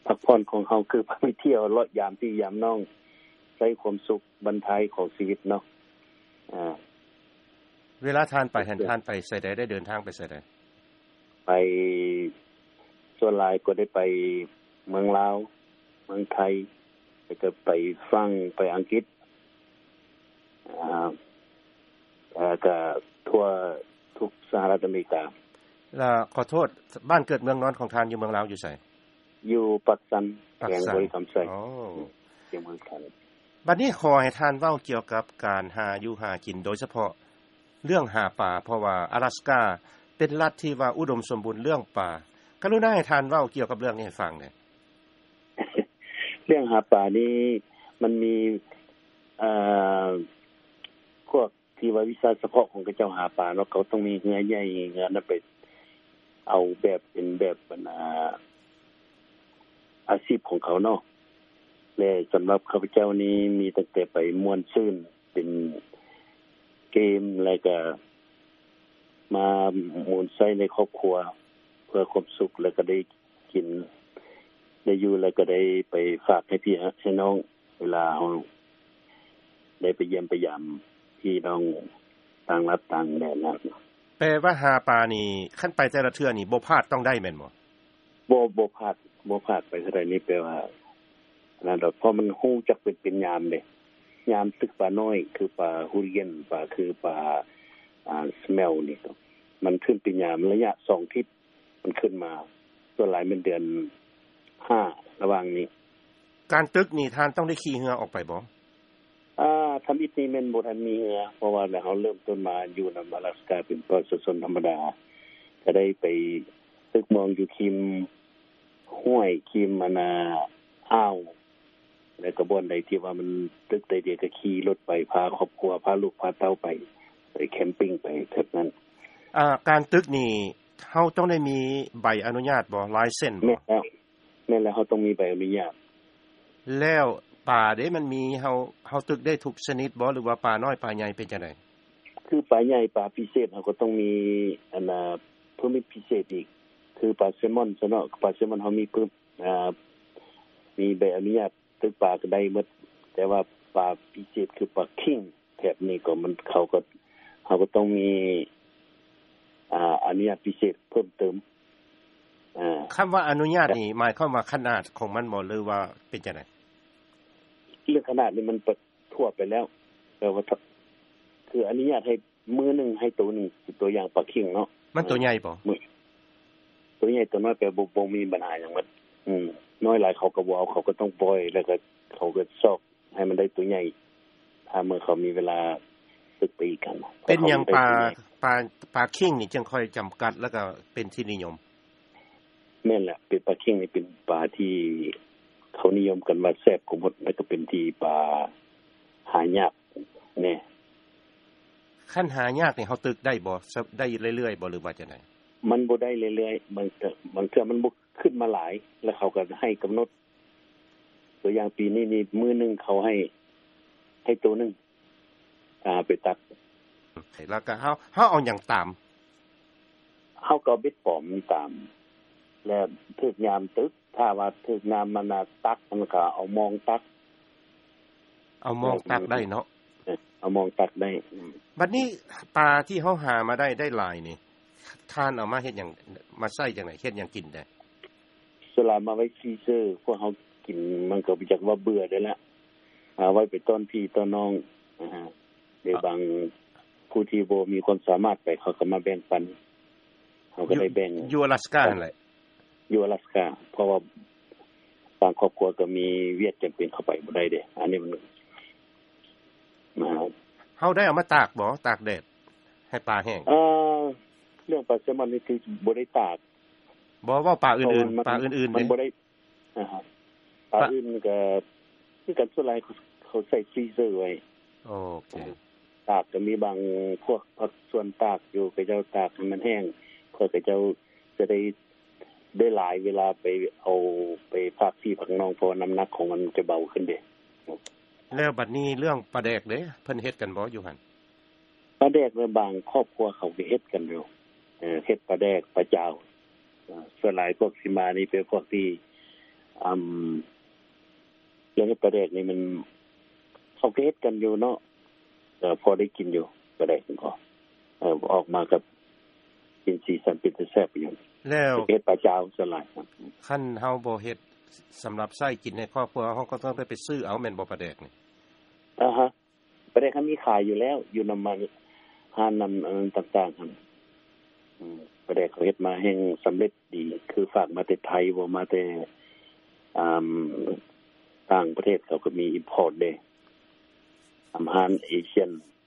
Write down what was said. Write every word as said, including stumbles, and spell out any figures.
พักผ่อนของเฮาคือไปเที่ยวเลาะยามพี่ยามน้องใช้ความสุขบรรทายของชีวิตเนาะอ่าเวลาทานไปหันทานไปไสใดได้เดินทางไปไสใดไปส่วนหลายก็ได้ไปเมืองลาวเมืองไทยแล้วก็ไปฝรั่งไปอังกฤษอ่าแล้วก็ทั่วทุกสหรัฐอเมริกาแล้วขอโทษบ้านเกิดเมืองนอนของทานอยู่เมืองลาวอยู่ไสอยู่ปักสันแขวงบริคำไสอ๋อจังหวัดกันบัดนี้ขอให้ทานเว้าเกี่ยวกับการหาอยู่หากินโดยเฉพาะเรื่องหาปลาเพราะว่า阿拉斯กาเป็นรัฐที่ว่าอุดมสมบูรณ์เรื่องปลากรุณาให้ทานเว้าเกี่ยวกับเรื่องนี้ให้ฟังหน่อยเรื่องหาปลานี่มันมีเอ่อพวกที่ว่าวิชาเฉพาะของเจ้าหาปลาเนาะเขาต้องมีเหือใหญ่เหือนั้นไปเอาแบบเป็นแบบอ่าอาชีพของเขาเนาะและสำหรับข้าพเจ้านี้มีตั้งแต่ไปม่วนซื่นเป็นเกมแล้วก็มาหมุนใช้ในครอบครัวเพื่อความสุขแล้วก็ได้กินได้อยู่แล้วก็ได้ไปฝากให้พี่ให้น้องเวลาเฮาได้ไปเยี่ยมไปยามพี่น้องต่างรัฐต่างแดนนั้นแปลว่าหาปลานี่คันไปแต่ละเทื่อนี่บ่พลาดต้องได้แม่นบ่บ่บ่พลาดบ่พลาดไปเท่าใดนี่แปลว่านั่นดอกเพราะมันฮู้จักเป็นเป็นยามเด้ยามตึกปลาน้อยคือปลาฮูริเกนปลาคือปลาอ่าสเมลนี่มันขึ้นเป็นยามระยะสองทิศมันขึ้นมาส่วนหลายเป็นเดือนห้าระหว่างนี้การตึกนี่ท่านต้องได้ขี่เรือออกไปบ่อ่าทำอิฐนี่แม่นบ่ทันมีเรือเพราะว่าเฮาเริ่มต้นมาอยู่นำ阿拉斯กาเป็นประชาชนธรรมดาก็ได้ไปตึกมองอยู่คิมห้วยคิมมานาอ้าวแล้วก็บ่อนใดที่ว่ามันตึกใดเดียวก็ขี่รถไปพาครอบครัวพาลูกพาเต้าไปไปแคมปิ้งไปเท่านั้นอ่าการตึกนี่เฮาต้องได้มีใบอนุญาตบ่ลายเส้นบ่แม่นแล้วแม่นแล้วเฮาต้องมีใบอนุญาตแล้วปลาเด้มันมีเฮาเฮาตึกได้ทุกชนิดบ่หรือว่าปลาน้อยปลาใหญ่เป็นจังได๋คือปลาใหญ่ปลาพิเศษเฮาก็ต้องมีอันน่ะเพิ่มพิเศษอีกคือปลาแซลมอนซะเนาะปลาแซลมอนเฮามีปึ๊บอ่ามีใบอนุญาตตึกปลาก็ได้หมดแต่ว่าปลาพิเศษคือปลาคิงแถบนี้ก็มันเขาก็เฮาก็ต้องมีอ่าอนุญาตพิเศษเพิ่มเติมอ่าคำว่าอนุญาตนี่หมายความว่าขนาดของมันบ่หรือว่าเป็นจังได๋เรื่องขนาดนี้มันทั่วไปแล้วแต่ว่าคืออนุญาตให้มือนึงให้ตัวนึงตัวอย่างปลาคิงเนาะมันตัวใหญ่บ่ตัวใหญ่ตัวน้อยแต่บ่บ่มีปัญหาหยังมันอืมน้อยหลายเขาก็บ่เอาเขาก็ต้องปล่อยแล้วก็เขาก็ซอกให้มันได้ตัวใหญ่ถ้าเมื่อเขามีเวลาตึกไปอีกกันเป็นหยังปลาปลาปลาคิงนี่จึงค่อยจำกัดแล้วก็เป็นที่นิยมแม่นแหละเป็นปลาคิงนี่เป็นปลาที่เขานิยมกันว่าแซ่บกว่าหมดแล้วก็เป็นที่ปลาหายากแน่คันหายากนี่เฮาตึกได้บ่ได้เรื่อยๆบ่หรือว่าจังได๋มันบ่ได้เรื่อยๆบางบางเทื่อมันบ่ขึ้นมาหลายแล้วเขาก็ให้กำหนดตัวอย่างปีนี้นี่มื้อนึงเขาให้ให้ตัวนึงอ่าไปตักแล้วก็เฮาเฮาเอาหยังตามเฮาก็เบ็ดปอมตามแล้วถึกยามตึกถ้าว่าถึกยามมันน่ะตักมันก็เอามองตักเอามองตักได้เนาะเอามองตักได้บัดนี้ปลาที่เฮาหามาได้ได้หลายนี่ทานเอามาเฮ็ดหยังมาใช้จังได๋เฮ็ดหยังกินได้สลามาไว้ฟรีเซอร์พวกเฮากินมันก็บ่จักว่าเบื่อได้แล้วเอาไว้ไปต้อนพี่ต้อนน้องนะฮะได้บางผู้ที่บ่มีความสามารถไปเขาก็มาแบ่งปันเฮาก็ได้แบ่งอยู่阿拉斯กานั่นแหละอยู่阿拉斯กาเพราะว่าบางครอบครัวก็มีเวียดจำเป็นเข้าไปบ่ได้เด้อันนี้มันมาเฮาได้เอามาตากบ่ตากแดดให้ปลาแห้งเอ่อเรื่องปลาแซลมอนนี่คือบ่ได้ตากบ่ว่าปลาอื่นๆปลาอื่นๆมันบ่ได้อ่าฮะปลาอื่นก็คือกันส่วนหลายเขาใส่ฟรีเซอร์ไว้โอเคตากก็มีบางพวกผักส่วนตากอยู่ก็เจ้าตากให้มันแห้งเพื่อก็เจ้าจะได้ได้หลายเวลาไปเอาไปฝากพี่ฝากน้องเพราะน้ำหนักของมันจะเบาขึ้นเด้แล้วบัดนี้เรื่องปลาแดกเด้เพิ่นเฮ็ดกันบ่อยู่หั่นปลาแดกบางครอบครัวเขาก็เฮ็ดกันอยู่เอ่อเฮ็ดปลาแดกปลาเจ้าส่วนหลายพวกสิมานี่เป็นพวกที่อืมเรื่องปลาแดกนี่มันเขาก็เฮ็ดกันอยู่เนาะเออพอได้กินอยู่ปลาแดกก็เออออกมากับกินสีสันเป็นแซ่บอยู่แล้วเฮ็ดปลาจาวสลายครับคันเฮาบ่เฮ็ดสําหรับใช้กินในครอบครัวเฮาก็ต้องไปซื้อเอาแม่นบ่ปลาแดกนี่อ่าฮะปลาแดกเขามีขายอยู่แล้วอยู่นำมันร้านนำอันต่างๆครับอืมปลาแดกเขาเฮ็ดมาแห่งสําเร็จดีคือฝากมาแต่ไทยบ่มาแต่อ่าต่างประเทศเขาก็มี import เด้อาหารเอเชียน